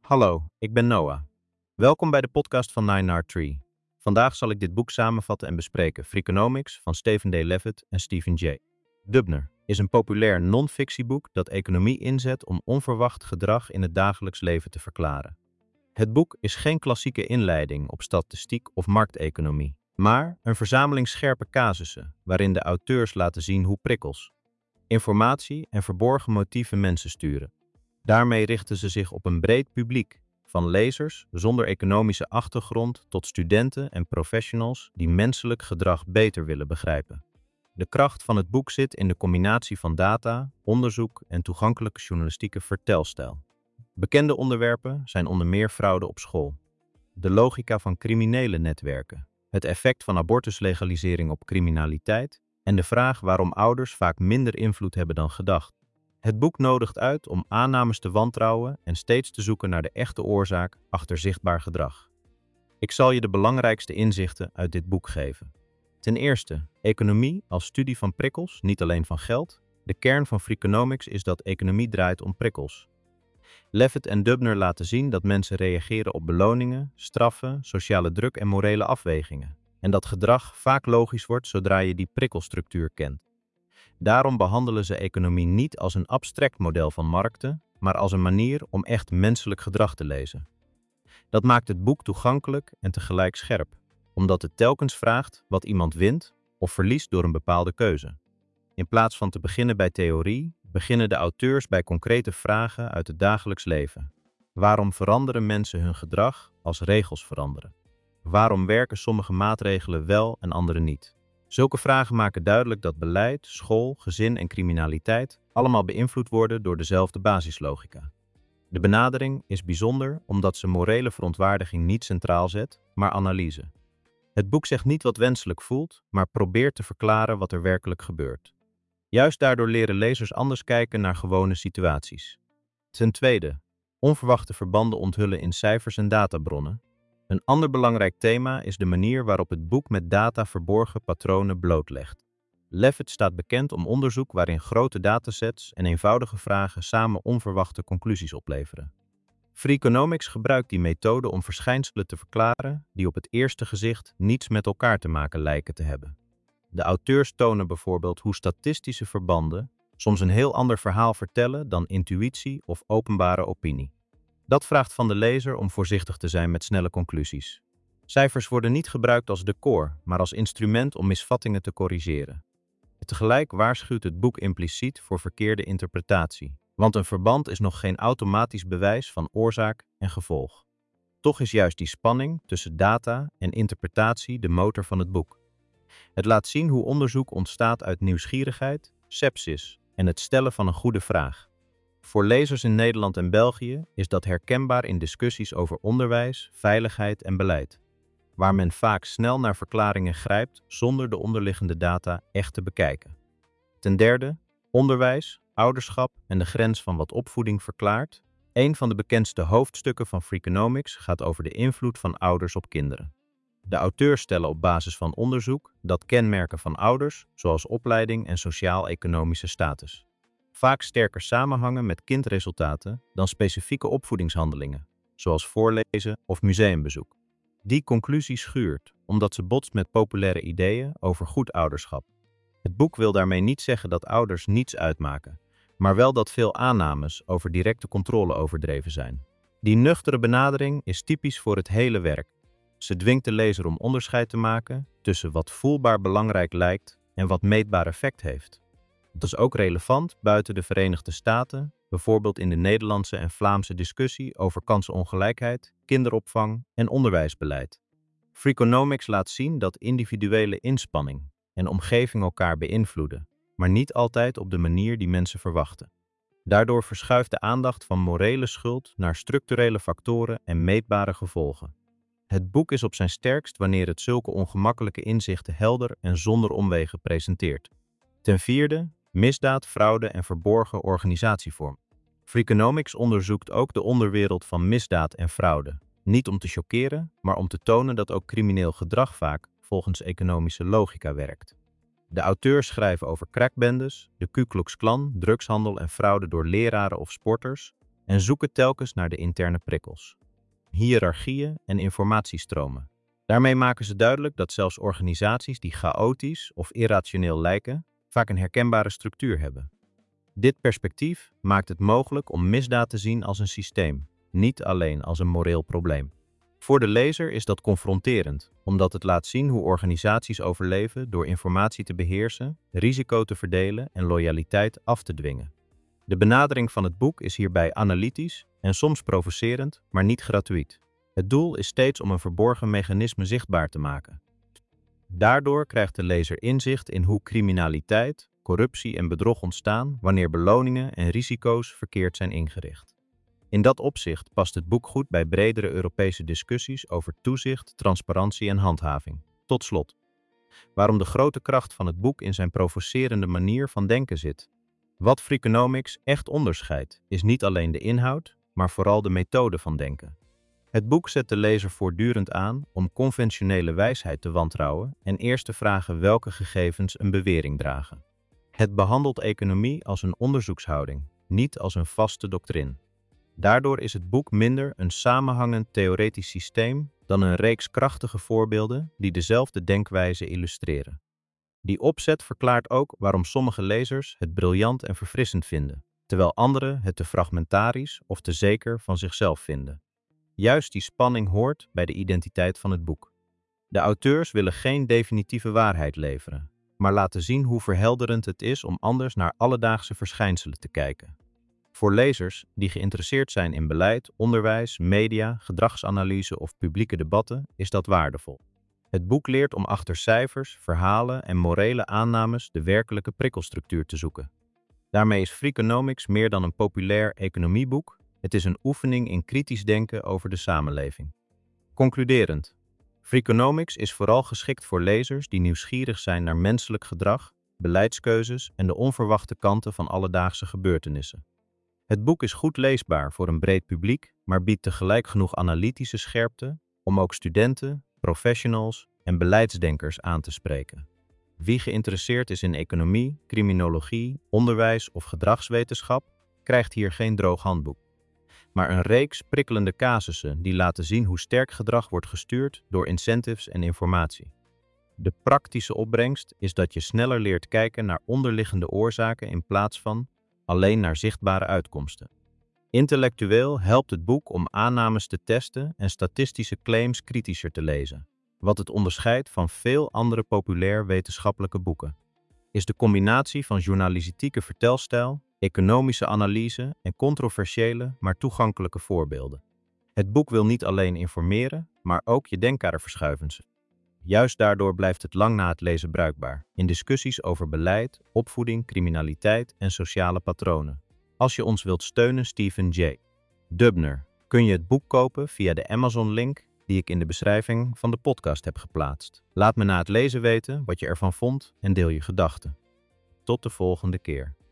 Hallo, ik ben Noah. Welkom bij de podcast van 9R3. Vandaag zal ik dit boek samenvatten en bespreken, Freakonomics van Stephen D. Levitt en Stephen J. Dubner is een populair non-fictieboek dat economie inzet om onverwacht gedrag in het dagelijks leven te verklaren. Het boek is geen klassieke inleiding op statistiek of markteconomie, maar een verzameling scherpe casussen waarin de auteurs laten zien hoe prikkels, informatie en verborgen motieven mensen sturen. Daarmee richten ze zich op een breed publiek, van lezers zonder economische achtergrond tot studenten en professionals die menselijk gedrag beter willen begrijpen. De kracht van het boek zit in de combinatie van data, onderzoek en toegankelijke journalistieke vertelstijl. Bekende onderwerpen zijn onder meer fraude op school, de logica van criminele netwerken, het effect van abortuslegalisering op criminaliteit en de vraag waarom ouders vaak minder invloed hebben dan gedacht. Het boek nodigt uit om aannames te wantrouwen en steeds te zoeken naar de echte oorzaak achter zichtbaar gedrag. Ik zal je de belangrijkste inzichten uit dit boek geven. Ten eerste, economie als studie van prikkels, niet alleen van geld. De kern van Freakonomics is dat economie draait om prikkels. Levitt en Dubner laten zien dat mensen reageren op beloningen, straffen, sociale druk en morele afwegingen. En dat gedrag vaak logisch wordt zodra je die prikkelstructuur kent. Daarom behandelen ze economie niet als een abstract model van markten, maar als een manier om echt menselijk gedrag te lezen. Dat maakt het boek toegankelijk en tegelijk scherp, omdat het telkens vraagt wat iemand wint of verliest door een bepaalde keuze. In plaats van te beginnen bij theorie, beginnen de auteurs bij concrete vragen uit het dagelijks leven. Waarom veranderen mensen hun gedrag als regels veranderen? Waarom werken sommige maatregelen wel en andere niet? Zulke vragen maken duidelijk dat beleid, school, gezin en criminaliteit allemaal beïnvloed worden door dezelfde basislogica. De benadering is bijzonder omdat ze morele verontwaardiging niet centraal zet, maar analyse. Het boek zegt niet wat wenselijk voelt, maar probeert te verklaren wat er werkelijk gebeurt. Juist daardoor leren lezers anders kijken naar gewone situaties. Ten tweede, onverwachte verbanden onthullen in cijfers en databronnen. Een ander belangrijk thema is de manier waarop het boek met data verborgen patronen blootlegt. Levitt staat bekend om onderzoek waarin grote datasets en eenvoudige vragen samen onverwachte conclusies opleveren. Freakonomics gebruikt die methode om verschijnselen te verklaren die op het eerste gezicht niets met elkaar te maken lijken te hebben. De auteurs tonen bijvoorbeeld hoe statistische verbanden soms een heel ander verhaal vertellen dan intuïtie of openbare opinie. Dat vraagt van de lezer om voorzichtig te zijn met snelle conclusies. Cijfers worden niet gebruikt als decor, maar als instrument om misvattingen te corrigeren. Tegelijk waarschuwt het boek impliciet voor verkeerde interpretatie, want een verband is nog geen automatisch bewijs van oorzaak en gevolg. Toch is juist die spanning tussen data en interpretatie de motor van het boek. Het laat zien hoe onderzoek ontstaat uit nieuwsgierigheid, scepsis en het stellen van een goede vraag. Voor lezers in Nederland en België is dat herkenbaar in discussies over onderwijs, veiligheid en beleid, waar men vaak snel naar verklaringen grijpt zonder de onderliggende data echt te bekijken. Ten derde, onderwijs, ouderschap en de grens van wat opvoeding verklaart. Een van de bekendste hoofdstukken van Freakonomics gaat over de invloed van ouders op kinderen. De auteurs stellen op basis van onderzoek dat kenmerken van ouders, zoals opleiding en sociaal-economische status, vaak sterker samenhangen met kindresultaten dan specifieke opvoedingshandelingen, zoals voorlezen of museumbezoek. Die conclusie schuurt, omdat ze botst met populaire ideeën over goed ouderschap. Het boek wil daarmee niet zeggen dat ouders niets uitmaken, maar wel dat veel aannames over directe controle overdreven zijn. Die nuchtere benadering is typisch voor het hele werk. Ze dwingt de lezer om onderscheid te maken tussen wat voelbaar belangrijk lijkt en wat meetbaar effect heeft. Dat is ook relevant buiten de Verenigde Staten, bijvoorbeeld in de Nederlandse en Vlaamse discussie over kansenongelijkheid, kinderopvang en onderwijsbeleid. Freakonomics laat zien dat individuele inspanning en omgeving elkaar beïnvloeden, maar niet altijd op de manier die mensen verwachten. Daardoor verschuift de aandacht van morele schuld naar structurele factoren en meetbare gevolgen. Het boek is op zijn sterkst wanneer het zulke ongemakkelijke inzichten helder en zonder omwegen presenteert. Ten vierde, misdaad, fraude en verborgen organisatievorm. Freakonomics onderzoekt ook de onderwereld van misdaad en fraude. Niet om te choqueren, maar om te tonen dat ook crimineel gedrag vaak volgens economische logica werkt. De auteurs schrijven over crackbendes, de Ku Klux Klan, drugshandel en fraude door leraren of sporters, en zoeken telkens naar de interne prikkels, hiërarchieën en informatiestromen. Daarmee maken ze duidelijk dat zelfs organisaties die chaotisch of irrationeel lijken, vaak een herkenbare structuur hebben. Dit perspectief maakt het mogelijk om misdaad te zien als een systeem, niet alleen als een moreel probleem. Voor de lezer is dat confronterend, omdat het laat zien hoe organisaties overleven door informatie te beheersen, risico te verdelen en loyaliteit af te dwingen. De benadering van het boek is hierbij analytisch en soms provocerend, maar niet gratuit. Het doel is steeds om een verborgen mechanisme zichtbaar te maken. Daardoor krijgt de lezer inzicht in hoe criminaliteit, corruptie en bedrog ontstaan wanneer beloningen en risico's verkeerd zijn ingericht. In dat opzicht past het boek goed bij bredere Europese discussies over toezicht, transparantie en handhaving. Tot slot, waarom de grote kracht van het boek in zijn provocerende manier van denken zit. Wat Freakonomics echt onderscheidt, is niet alleen de inhoud, maar vooral de methode van denken. Het boek zet de lezer voortdurend aan om conventionele wijsheid te wantrouwen en eerst te vragen welke gegevens een bewering dragen. Het behandelt economie als een onderzoekshouding, niet als een vaste doctrine. Daardoor is het boek minder een samenhangend theoretisch systeem dan een reeks krachtige voorbeelden die dezelfde denkwijze illustreren. Die opzet verklaart ook waarom sommige lezers het briljant en verfrissend vinden, terwijl anderen het te fragmentarisch of te zeker van zichzelf vinden. Juist die spanning hoort bij de identiteit van het boek. De auteurs willen geen definitieve waarheid leveren, maar laten zien hoe verhelderend het is om anders naar alledaagse verschijnselen te kijken. Voor lezers die geïnteresseerd zijn in beleid, onderwijs, media, gedragsanalyse of publieke debatten is dat waardevol. Het boek leert om achter cijfers, verhalen en morele aannames de werkelijke prikkelstructuur te zoeken. Daarmee is Freakonomics meer dan een populair economieboek, het is een oefening in kritisch denken over de samenleving. Concluderend, Freakonomics is vooral geschikt voor lezers die nieuwsgierig zijn naar menselijk gedrag, beleidskeuzes en de onverwachte kanten van alledaagse gebeurtenissen. Het boek is goed leesbaar voor een breed publiek, maar biedt tegelijk genoeg analytische scherpte om ook studenten, professionals en beleidsdenkers aan te spreken. Wie geïnteresseerd is in economie, criminologie, onderwijs of gedragswetenschap, krijgt hier geen droog handboek, maar een reeks prikkelende casussen die laten zien hoe sterk gedrag wordt gestuurd door incentives en informatie. De praktische opbrengst is dat je sneller leert kijken naar onderliggende oorzaken in plaats van alleen naar zichtbare uitkomsten. Intellectueel helpt het boek om aannames te testen en statistische claims kritischer te lezen. Wat het onderscheidt van veel andere populair wetenschappelijke boeken, is de combinatie van journalistieke vertelstijl, economische analyse en controversiële, maar toegankelijke voorbeelden. Het boek wil niet alleen informeren, maar ook je denkkader verschuiven. Juist daardoor blijft het lang na het lezen bruikbaar, in discussies over beleid, opvoeding, criminaliteit en sociale patronen. Als je ons wilt steunen, Stephen J. Dubner, kun je het boek kopen via de Amazon-link die ik in de beschrijving van de podcast heb geplaatst. Laat me na het lezen weten wat je ervan vond en deel je gedachten. Tot de volgende keer.